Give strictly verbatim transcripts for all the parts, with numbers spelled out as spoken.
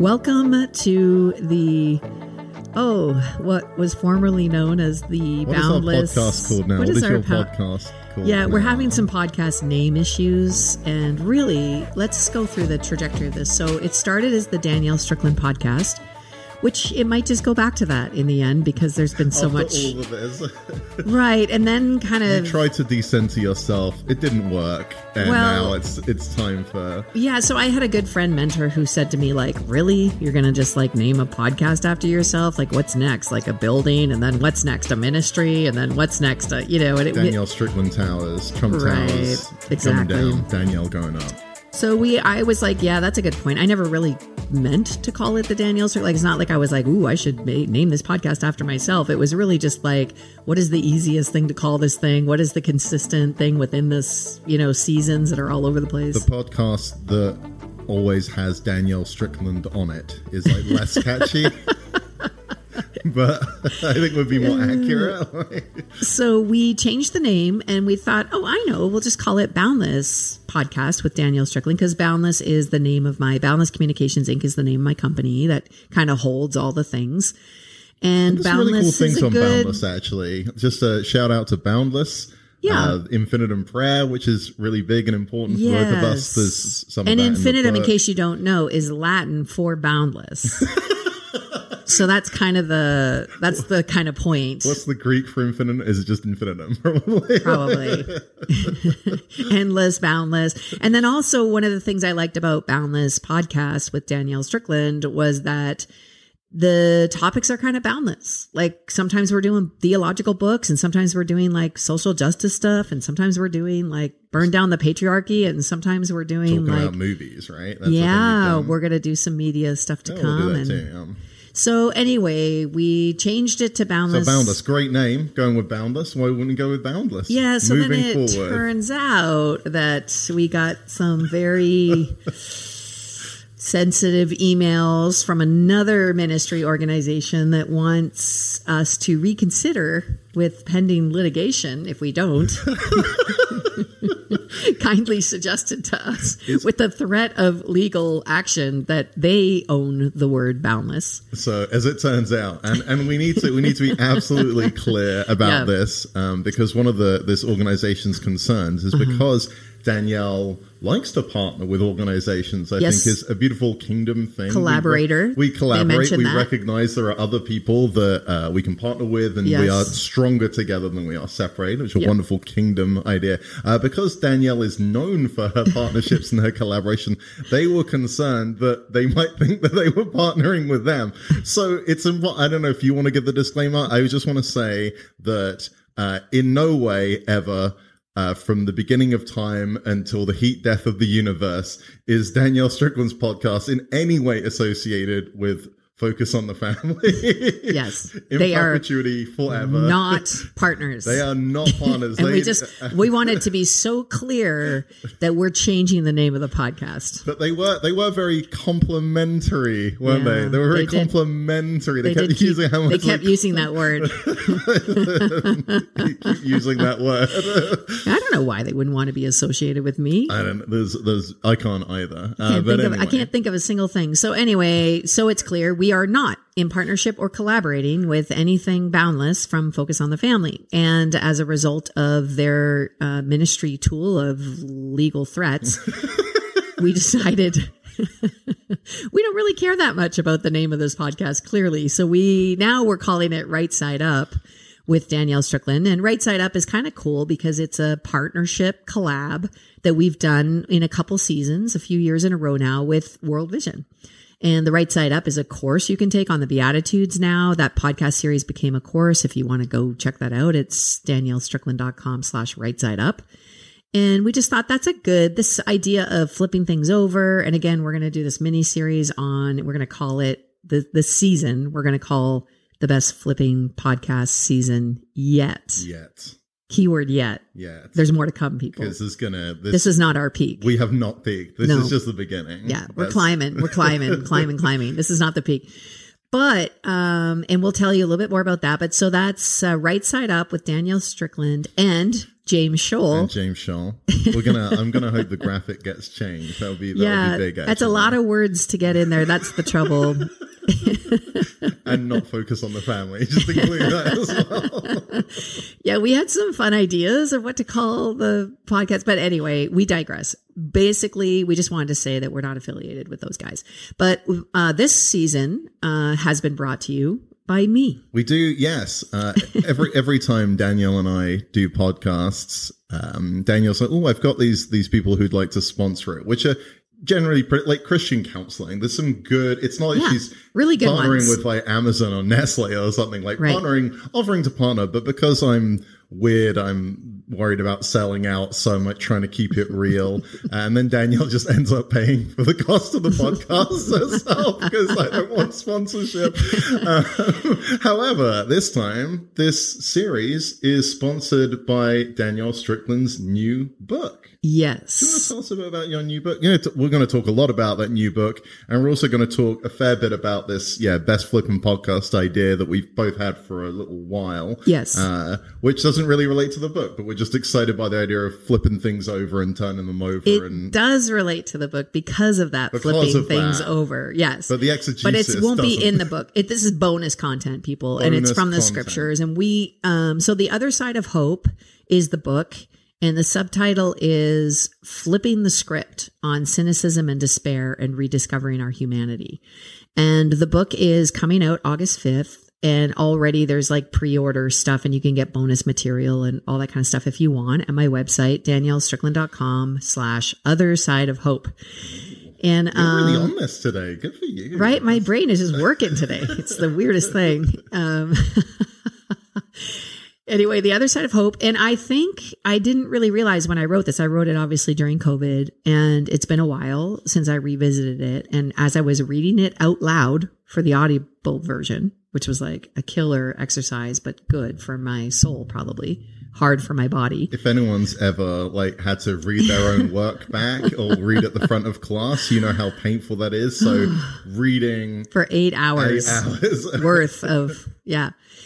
Welcome to the, oh, what was formerly known as the what Boundless. What is our podcast called now? What, what is, is your po- podcast called? Yeah, now? we're having some podcast name issues, and really, let's go through the trajectory of this. So it started as the Danielle Strickland Podcast, which it might just go back to that in the end because there's been so After much. all of this. Right, and then kind of you tried to decenter yourself. It didn't work, and Well- now it's it's time for. Yeah, so I had a good friend mentor who said to me, like, really? You're going to just, like, name a podcast after yourself? Like, what's next? Like a building, and then what's next? A ministry, and then what's next? A, you know, and it, Danielle Strickland Towers, Trump Right, Towers, exactly. coming down, Danielle going up. So we, I was like, yeah, that's a good point. I never really meant to call it the Danielle Strickland. Like, it's not like I was like, ooh, I should ma- name this podcast after myself. It was really just like, what is the easiest thing to call this thing? What is the consistent thing within this, you know, seasons that are all over the place? The podcast that always has Danielle Strickland on it is like less catchy. But I think would be more accurate. So we changed the name and we thought, oh, I know, we'll just call it Boundless Podcast with Danielle Strickland, because Boundless is the name of my, Boundless Communications Incorporated is the name of my company that kind of holds all the things. And There's Boundless really cool is things a on good, Boundless, actually. Just a shout out to Boundless. Yeah. Uh, Infinitum Prayer, which is really big and important for both of us. Yes. There's some And of that infinitum, in, the in book. case you don't know, is Latin for boundless. So that's kind of the, that's the kind of point. What's the Greek for infinitum? Is it just infinitum? Probably. Probably. Endless, boundless. And then also one of the things I liked about Boundless Podcast with Danielle Strickland was that the topics are kind of boundless. Like sometimes we're doing theological books, and sometimes we're doing like social justice stuff, and sometimes we're doing like burn down the patriarchy, and sometimes we're doing Talking like about movies, right? That's yeah, what you've we're going to do some media stuff to done. come. Yeah, we'll do and that too, um, so anyway, we changed it to So Boundless. Boundless, great name. Going with Boundless. Why wouldn't we go with Boundless? Yeah, so Moving then it forward. turns out that we got some very sensitive emails from another ministry organization that wants us to reconsider with pending litigation if we don't. Kindly suggested to us It's- with the threat of legal action that they own the word boundless. So as it turns out, and, and we need to we need to be absolutely clear about Yeah. this, um, because one of the this organization's concerns is because Danielle likes to partner with organizations. I Yes. think is a beautiful kingdom thing. Collaborator. We, re- we They collaborate. mentioned We that. recognize there are other people that uh, we can partner with, and we Yes. are stronger together than we are separated, which is a Yep. wonderful kingdom idea. Uh, because Danielle is known for her partnerships and her collaboration, they were concerned that they might think that they were partnering with them. So it's, impo- I don't know if you want to give the disclaimer. I just want to say that uh, in no way ever Uh, from the beginning of time until the heat death of the universe is Danielle Strickland's podcast in any way associated with Focus on the Family. Yes, in they are perpetuity forever. not partners. They are not partners. And they, we just we wanted to be so clear that we're changing the name of the podcast. but they were they were very complimentary, weren't Yeah, they? They were very they did. complimentary. They, They kept did keep, using how much they kept like, using that word. keep using that word. I don't know why they wouldn't want to be associated with me. I don't. There's there's I can't either. Uh, Can't but think of, anyway. I can't think of a single thing. So anyway, so it's clear we are not in partnership or collaborating with anything Boundless from Focus on the Family. And as a result of their uh, ministry tool of legal threats, we decided we don't really care that much about the name of this podcast, clearly. So we now we're calling it Right Side Up with Danielle Strickland. And Right Side Up is kind of cool because it's a partnership collab that we've done in a couple seasons, a few years in a row now with World Vision. And the Right Side Up is a course you can take on the Beatitudes now. That podcast series became a course. If you want to go check that out, it's daniellestrickland.com slash right side up. And we just thought that's a good, this idea of flipping things over. And again, we're going to do this mini series on, we're going to call it the, the season. We're going to call the best flipping podcast season yet. Yet. Keyword yet. Yet. There's more to come, people. Because this is gonna. This, This is not our peak. we have not peaked. This No. is just the beginning. Yeah, we're That's- climbing. We're climbing, climbing, climbing. This is not the peak. But, um, and we'll tell you a little bit more about that. But so that's uh, Right Side Up with Danielle Strickland and James Scholl. And James Scholl. We're gonna. I'm gonna hope the graphic gets changed. That'll be. That'll yeah, be big. Actually. That's a lot of words to get in there. That's the trouble. And not focus on the family. Just include that as well. Yeah, we had some fun ideas of what to call the podcast, but anyway, we digress. Basically, we just wanted to say that we're not affiliated with those guys. But uh, this season uh, has been brought to you by me. We do, yes. Uh, every every time Danielle and I do podcasts, um, Danielle's like, "Oh, I've got these these people who'd like to sponsor it," which are generally pretty, like Christian counseling. There's some good. It's not like yeah, she's really good partnering ones. with like Amazon or Nestle or something like right. partnering, offering to partner. But because I'm weird, I'm worried about selling out, so I'm like trying to keep it real. And then Danielle just ends up paying for the cost of the podcast herself because I don't want sponsorship. Um, however, this time, this series is sponsored by Danielle Strickland's new book. Yes. Do you want to tell us a bit about your new book? You know, t- we're going to talk a lot about that new book, and we're also going to talk a fair bit about this, yeah, best flipping podcast idea that we've both had for a little while. Yes. Uh, which doesn't really relate to the book, but we're just excited by the idea of flipping things over and turning them over. It and does relate to the book because of that, because flipping of things that. over. Yes. But the exegesis But it won't be doesn't. in the book. It, this is bonus content, people, and it's Bonus from the content. scriptures. And we, um, so The Other Side of Hope is the book. And the subtitle is Flipping the Script on Cynicism and Despair and Rediscovering Our Humanity. And the book is coming out August fifth. And already there's like pre-order stuff and you can get bonus material and all that kind of stuff if you want at my website, daniellestrickland.com slash other side of hope. And, You're um, really on this today. Good for you. right? My brain is just working today. It's the weirdest thing. Um, Anyway, The Other Side of Hope. And I think I didn't really realize when I wrote this, I wrote it obviously during COVID, and it's been a while since I revisited it. And as I was reading it out loud for the Audible version, which was like a killer exercise, but good for my soul, probably hard for my body. If anyone's ever like had to read their own work back or read at the front of class, you know how painful that is. So reading for eight hours, eight hours. worth of, yeah.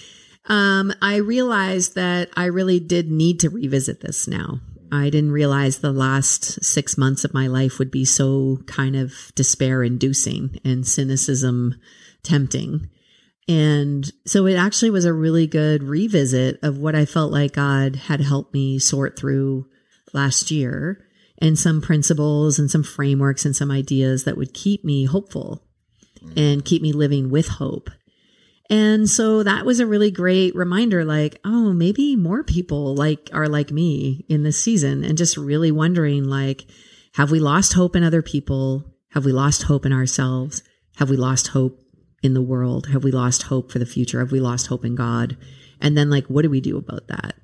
Um, I realized that I really did need to revisit this now. I didn't realize the last six months of my life would be so kind of despair inducing and cynicism tempting. And so it actually was a really good revisit of what I felt like God had helped me sort through last year, and some principles and some frameworks and some ideas that would keep me hopeful and keep me living with hope. And so that was a really great reminder, like, oh, maybe more people like are like me in this season, and just really wondering, like, have we lost hope in other people? Have we lost hope in ourselves? Have we lost hope in the world? Have we lost hope for the future? Have we lost hope in God? And then, like, what do we do about that?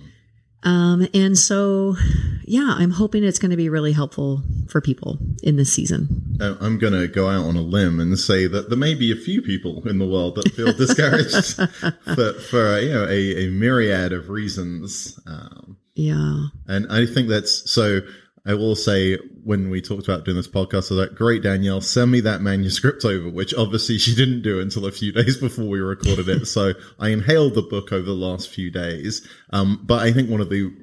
Um, and so, yeah, I'm hoping it's going to be really helpful for people in this season. I'm going to go out on a limb and say that there may be a few people in the world that feel discouraged for, for you know, a, a myriad of reasons. Um, yeah. And I think that's so. I will say, when we talked about doing this podcast, I was like, great, Danielle, send me that manuscript over, which obviously she didn't do until a few days before we recorded it. So I inhaled the book over the last few days. Um, but I think one of the,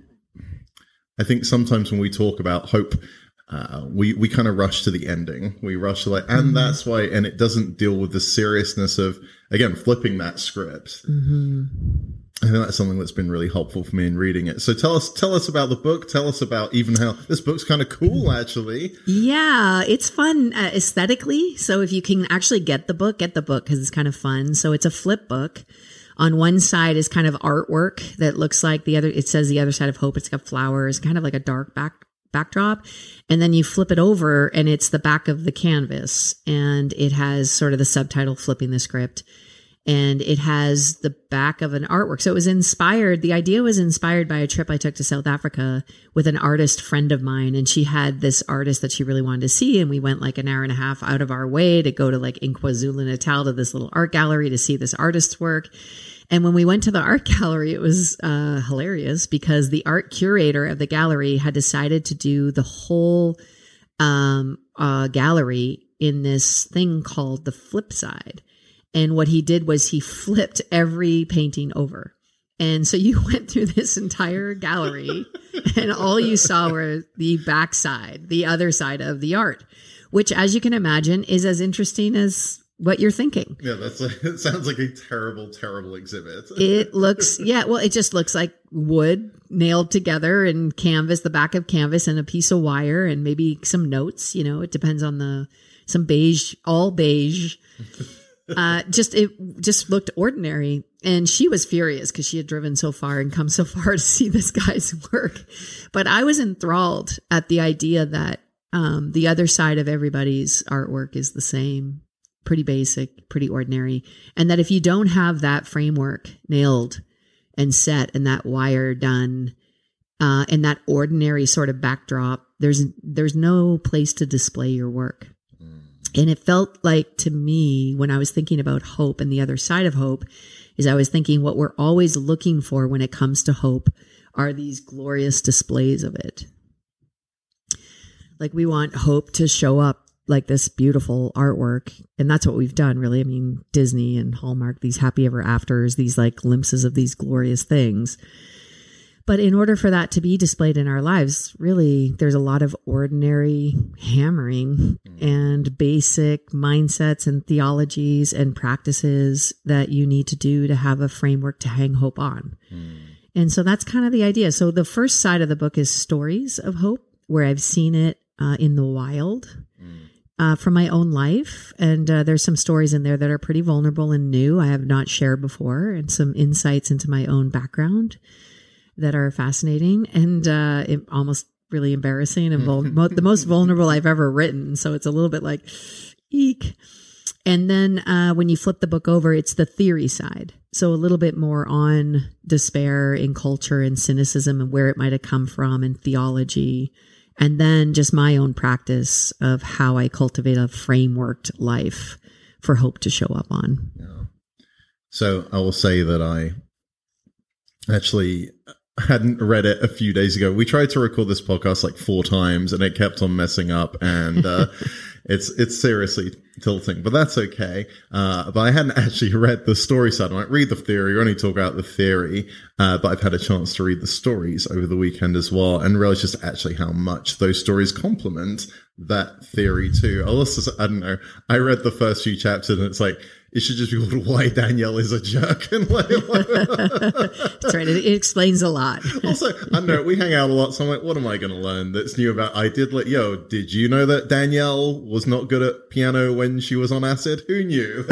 I think sometimes when we talk about hope, uh, we, we kind of rush to the ending. We rush to like, and mm-hmm. that's why, and it doesn't deal with the seriousness of, again, flipping that script. Mm-hmm. I think that's something that's been really helpful for me in reading it. So tell us, tell us about the book. Tell us about even how this book's kind of cool, actually. Yeah, it's fun uh, aesthetically. So if you can actually get the book, get the book because it's kind of fun. So it's a flip book. On one side is kind of artwork that looks like the other. It says The Other Side of Hope. It's got flowers, kind of like a dark back backdrop. And then you flip it over and it's the back of the canvas. And it has sort of the subtitle, Flipping the Script. And it has the back of an artwork. So it was inspired. The idea was inspired by a trip I took to South Africa with an artist friend of mine. And she had this artist that she really wanted to see. And we went like an hour and a half out of our way to go to like in KwaZulu-Natal to this little art gallery to see this artist's work. And when we went to the art gallery, it was uh, hilarious because the art curator of the gallery had decided to do the whole um, uh, gallery in this thing called the flip side. And what he did was he flipped every painting over. And so you went through this entire gallery and all you saw were the backside, the other side of the art, which, as you can imagine, is as interesting as what you're thinking. Yeah, that's a, it sounds like a terrible, terrible exhibit. It looks, yeah, well, it just looks like wood nailed together and canvas, the back of canvas and a piece of wire and maybe some notes, you know, it depends on the, some beige, all beige. Uh, just, it just looked ordinary. And she was furious because she had driven so far and come so far to see this guy's work. But I was enthralled at the idea that um, the other side of everybody's artwork is the same, pretty basic, pretty ordinary. And that if you don't have that framework nailed and set and that wire done uh, and that ordinary sort of backdrop, there's there's no place to display your work. And it felt like to me, when I was thinking about hope and the other side of hope, is I was thinking what we're always looking for when it comes to hope are these glorious displays of it. Like we want hope to show up like this beautiful artwork. And that's what we've done, really. I mean, Disney and Hallmark, these happy ever afters, these like glimpses of these glorious things. But in order for that to be displayed in our lives, really, there's a lot of ordinary hammering and basic mindsets and theologies and practices that you need to do to have a framework to hang hope on. Mm. And so that's kind of the idea. So the first side of the book is stories of hope, where I've seen it uh, in the wild mm. uh, from my own life. And uh, there's some stories in there that are pretty vulnerable and new I have not shared before, and some insights into my own background that are fascinating and uh, it, almost really embarrassing and vul- mo- the most vulnerable I've ever written. So it's a little bit like, eek. And then uh, when you flip the book over, it's the theory side. So a little bit more on despair in culture and cynicism and where it might have come from and theology. And then just my own practice of how I cultivate a frameworked life for hope to show up on. Yeah. So I will say that I actually hadn't read it a few days ago. We tried to record this podcast like four times and it kept on messing up, and uh, it's it's seriously tilting, but that's okay. Uh, but I hadn't actually read the story side. I might read the theory, only talk about the theory, uh, but I've had a chance to read the stories over the weekend as well and realize just actually how much those stories complement that theory too. I also, I don't know, I read the first few chapters and it's like, it should just be called Why Danielle is a Jerk. And like, that's right. It, it explains a lot. Also, I know we hang out a lot, so I'm like, what am I going to learn that's new about? I did like, yo, did you know that Danielle was not good at piano when she was on acid? Who knew?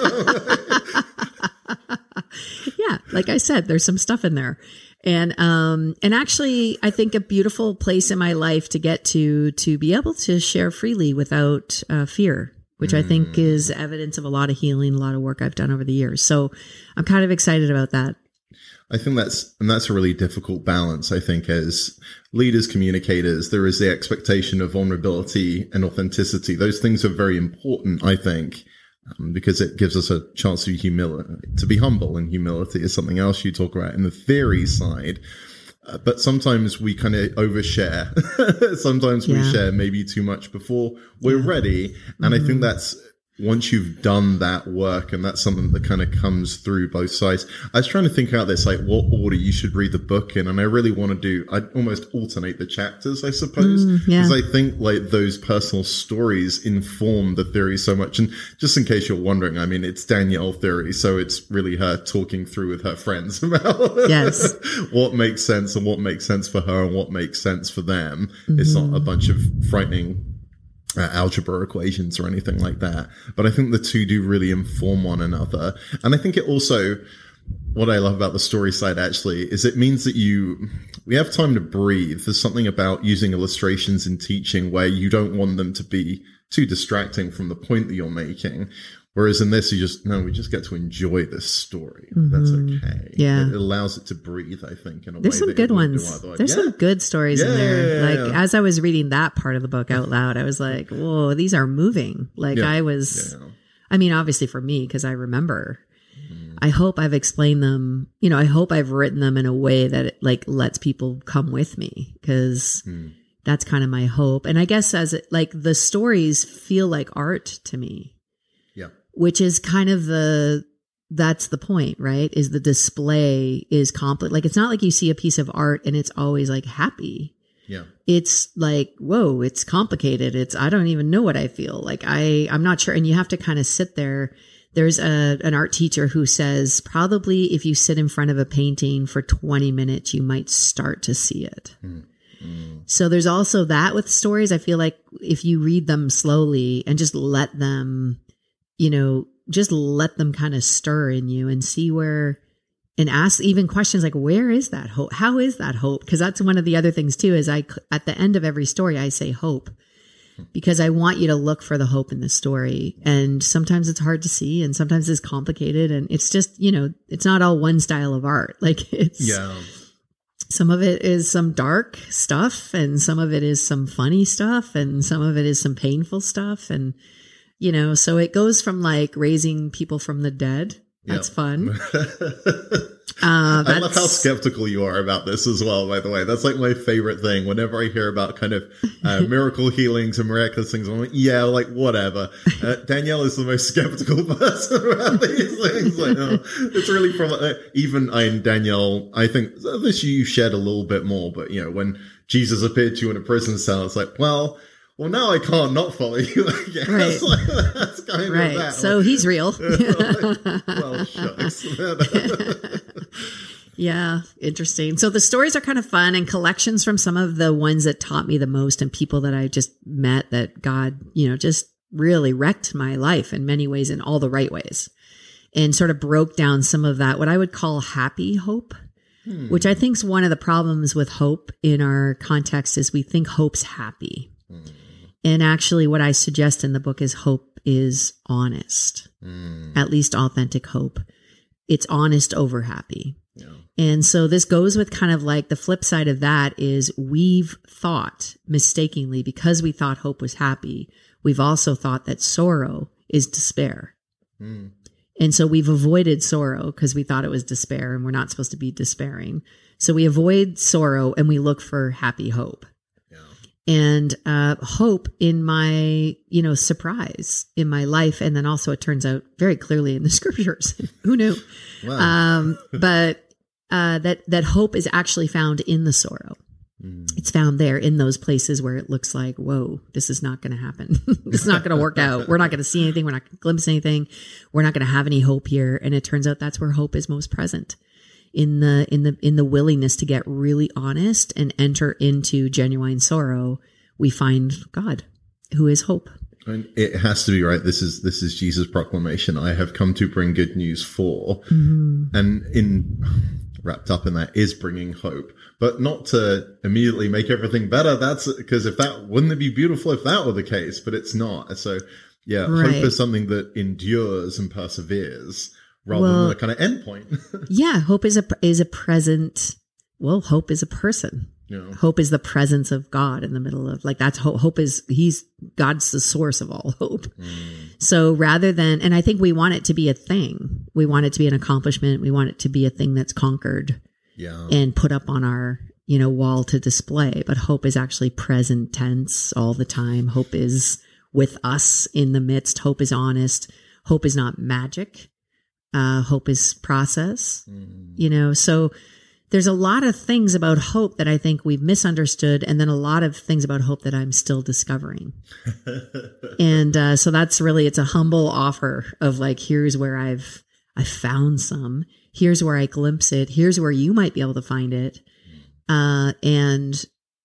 Yeah, like I said, there's some stuff in there. And, um, and actually, I think a beautiful place in my life to get to, to be able to share freely without uh, fear, which I think is evidence of a lot of healing, a lot of work I've done over the years. So I'm kind of excited about that. I think that's, and that's a really difficult balance. I think as leaders, communicators, there is the expectation of vulnerability and authenticity. Those things are very important, I think, um, because it gives us a chance to be humility, to be humble, and humility is something else you talk about in the theory side. Uh, but sometimes we kind of overshare. Sometimes we yeah. share maybe too much before we're yeah. ready. And mm-hmm. I think that's once you've done that work, and that's something that kind of comes through both sides. I was trying to think out this, like what order you should read the book in. And I really want to do, I almost alternate the chapters, I suppose, because mm, yeah. I think like those personal stories inform the theory so much. And just in case you're wondering, I mean, it's Danielle theory. So it's really her talking through with her friends about yes. what makes sense and what makes sense for her and what makes sense for them. Mm-hmm. It's not a bunch of frightening Uh, algebra equations or anything like that. But I think the two do really inform one another. And I think it also, what I love about the story side actually, is it means that you, we have time to breathe. There's something about using illustrations in teaching where you don't want them to be too distracting from the point that you're making. Whereas in this, you just, no, we just get to enjoy this story. Mm-hmm. That's okay. Yeah. It allows it to breathe, I think, in a There's way some that good it wouldn't ones. do There's yeah. some good stories yeah, in there. Yeah, yeah, like yeah. as I was reading that part of the book out loud, I was like, whoa, these are moving. Like yeah. I was, yeah. I mean, obviously for me, because I remember, mm. I hope I've explained them, you know, I hope I've written them in a way that it, like lets people come with me, because mm. that's kind of my hope. And I guess as it, like the stories feel like art to me. Yeah. which is kind of the, that's the point, right? Is the display is complex. Like, it's not like you see a piece of art and it's always like happy. Yeah. It's like, whoa, it's complicated. It's, I don't even know what I feel like. I, I'm not sure. And you have to kind of sit there. There's a, an art teacher who says probably if you sit in front of a painting for twenty minutes, you might start to see it. Mm. Mm. So there's also that with stories. I feel like if you read them slowly and just let them, you know, just let them kind of stir in you and see where, and ask even questions like, where is that hope? How is that hope? Because that's one of the other things too, is I, at the end of every story, I say hope, because I want you to look for the hope in the story. And sometimes it's hard to see and sometimes it's complicated, and it's just, you know, it's not all one style of art. Like it's, yeah. Some of it is some dark stuff and some of it is some funny stuff and some of it is some painful stuff. And, you know, so it goes from like raising people from the dead. That's yep. fun. Uh, I love how skeptical you are about this as well, by the way. That's like my favorite thing. Whenever I hear about kind of uh, miracle healings and miraculous things, I'm like, yeah, like whatever. Uh, Danielle is the most skeptical person about these things. Like, oh, it's really from, uh, even I and Danielle, I think this you shared a little bit more, but you know, when Jesus appeared to you in a prison cell, it's like, well, well, now I can't not follow you. I guess. Right. Like, that's kind right. of that. So like, he's real. like, well, shucks. Yeah, interesting. So the stories are kind of fun and collections from some of the ones that taught me the most and people that I just met that God, you know, just really wrecked my life in many ways, in all the right ways, and sort of broke down some of that, what I would call happy hope. Hmm. Which I think is one of the problems with hope in our context is we think hope's happy. Hmm. And actually what I suggest in the book is hope is honest, mm. at least authentic hope. It's honest over happy. Yeah. And so this goes with kind of like the flip side of that is we've thought mistakenly, because we thought hope was happy, we've also thought that sorrow is despair. Mm. And so we've avoided sorrow because we thought it was despair and we're not supposed to be despairing. So we avoid sorrow and we look for happy hope. And uh, hope in my, you know, surprise in my life. And then also it turns out very clearly in the scriptures. Who knew? Wow. Um, but uh, that, that hope is actually found in the sorrow. Mm. It's found there in those places where it looks like, whoa, this is not going to happen. This is not going to work out. We're not going to see anything. We're not going to glimpse anything. We're not going to have any hope here. And it turns out that's where hope is most present. In the, in the, in the willingness to get really honest and enter into genuine sorrow, we find God, who is hope. And it has to be right. This is, this is Jesus' proclamation. I have come to bring good news for, mm-hmm. and in wrapped up in that is bringing hope, but not to immediately make everything better. That's because if that, wouldn't it be beautiful if that were the case, but it's not. So yeah, right. Hope is something that endures and perseveres, rather well, than a kind of endpoint. Yeah, hope is a is a present. Well, hope is a person. Yeah. Hope is the presence of God in the middle of, like, that's hope. Hope is he's God's the source of all hope. Mm. So rather than, and I think we want it to be a thing. We want it to be an accomplishment. We want it to be a thing that's conquered, yeah, and put up on our, you know, wall to display. But hope is actually present tense all the time. Hope is with us in the midst. Hope is honest. Hope is not magic. Uh, hope is process, mm. you know, so there's a lot of things about hope that I think we've misunderstood. And then a lot of things about hope that I'm still discovering. And, uh, so that's really, it's a humble offer of like, here's where I've, I found some, here's where I glimpse it. Here's where you might be able to find it. Uh, and,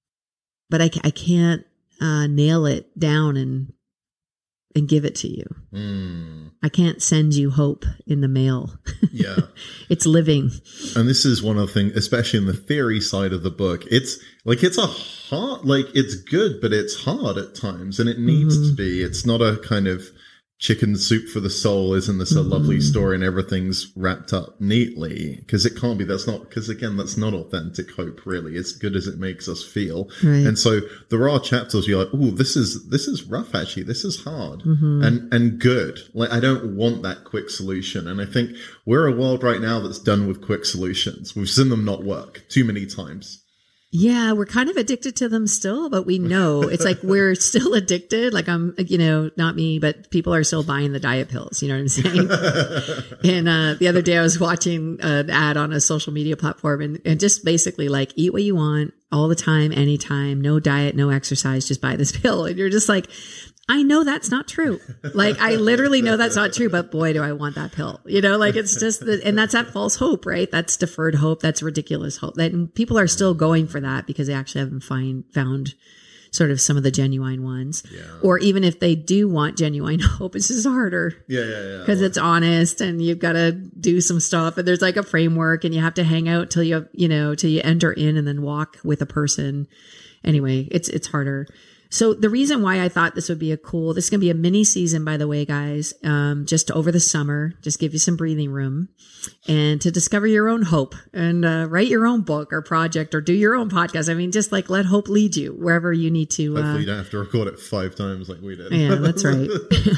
but I, I can't, uh, nail it down and, and give it to you. Mm. I can't send you hope in the mail. Yeah. It's living. And this is one of the things, especially in the theory side of the book, it's like, it's a hard, like it's good, but it's hard at times and it needs mm-hmm. to be. It's not a kind of chicken soup for the soul. Isn't this a mm-hmm. lovely story and everything's wrapped up neatly? Because it can't be. That's not, because again, that's not authentic hope, really. It's good as it makes us feel. Right. And so there are chapters where you're like, oh, this is, this is rough, actually. This is hard mm-hmm. and, and good. Like, I don't want that quick solution. And I think we're a world right now that's done with quick solutions. We've seen them not work too many times. Yeah, we're kind of addicted to them still, but we know it's like we're still addicted. Like I'm, you know, not me, but people are still buying the diet pills. You know what I'm saying? And uh, the other day I was watching an ad on a social media platform and, and just basically like eat what you want all the time, anytime, no diet, no exercise, just buy this pill. And you're just like, I know that's not true. Like I literally know that's not true, but boy, do I want that pill. You know, like it's just, the, and that's that false hope, right? That's deferred hope. That's ridiculous hope. And people are still going for that because they actually haven't find, found sort of some of the genuine ones. Yeah. Or even if they do want genuine hope, it's just harder. Yeah, yeah, yeah. Because it's honest and you've got to do some stuff and there's like a framework and you have to hang out till you, you know, till you enter in and then walk with a person. Anyway, it's, it's harder. So the reason why I thought this would be a cool, this is going to be a mini season, by the way, guys, um, just over the summer, just give you some breathing room and to discover your own hope and uh, write your own book or project or do your own podcast. I mean, just like let hope lead you wherever you need to. Hopefully uh, you don't have to record it five times like we did. Yeah, that's right.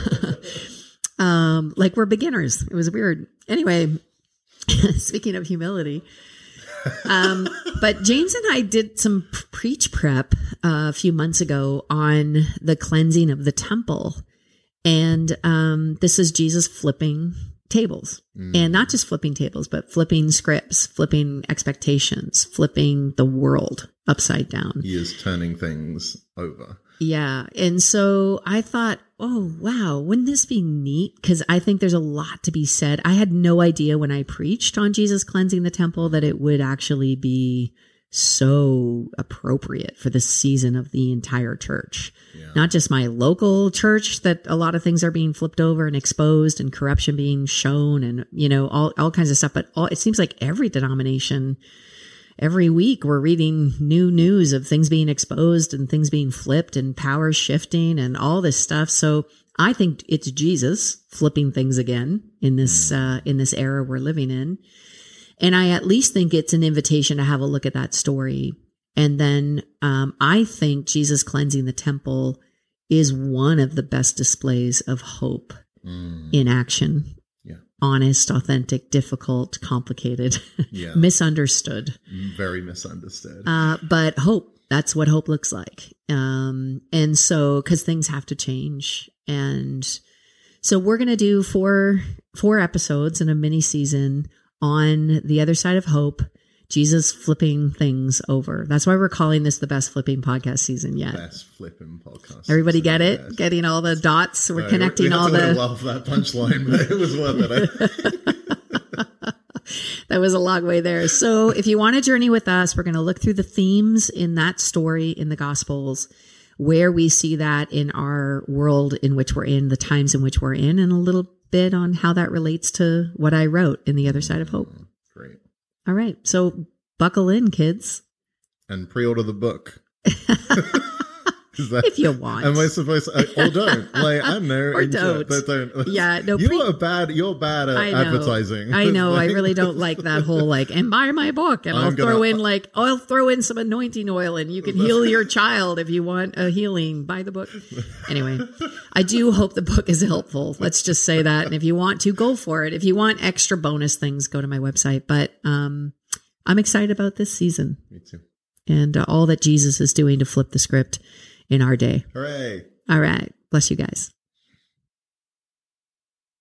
um, like we're beginners. It was weird. Anyway, speaking of humility. um, but James and I did some preach prep uh, a few months ago on the cleansing of the temple. And um, this is Jesus flipping tables mm. and not just flipping tables, but flipping scripts, flipping expectations, flipping the world upside down. He is turning things over. Yeah. And so I thought, oh, wow, wouldn't this be neat? Because I think there's a lot to be said. I had no idea when I preached on Jesus cleansing the temple that it would actually be so appropriate for the season of the entire church. Yeah. Not just my local church, that a lot of things are being flipped over and exposed and corruption being shown and, you know, all, all kinds of stuff. But all, it seems like every denomination, every week we're reading new news of things being exposed and things being flipped and power shifting and all this stuff. So I think it's Jesus flipping things again in this, uh, in this era we're living in. And I at least think it's an invitation to have a look at that story. And then, um, I think Jesus cleansing the temple is one of the best displays of hope mm. in action. Honest, authentic, difficult, complicated, yeah. misunderstood. Very misunderstood. Uh, but hope, that's what hope looks like. Um, and so, cause things have to change. And so we're going to do four, four episodes in a mini season on the other side of hope, Jesus flipping things over. That's why we're calling this the best flipping podcast season yet. Best flipping podcast. Everybody season, get it? Yes. Getting all the dots. We're no, connecting we had all to the. laugh that punchline, but it was worth it. That was a long way there. So if you want to journey with us, we're going to look through the themes in that story in the Gospels, where we see that in our world in which we're in, the times in which we're in, and a little bit on how that relates to what I wrote in The Other Side of Hope. Great. All right. So buckle in, kids. And pre-order the book. That, if you want. Am I supposed to, or don't? Like, I don't know. Or don't. Don't, don't. Yeah, no. You're pre- bad. You're bad at I know, advertising. I know. Like, I really don't like that whole like, and buy my book, and I'm I'll throw gonna, in like, I'll throw in some anointing oil, and you can heal your child if you want a healing. Buy the book. Anyway, I do hope the book is helpful. Let's just say that. And if you want to, go for it. If you want extra bonus things, go to my website. But um, I'm excited about this season. Me too. And uh, all that Jesus is doing to flip the script in our day. Hooray. All right. Bless you guys.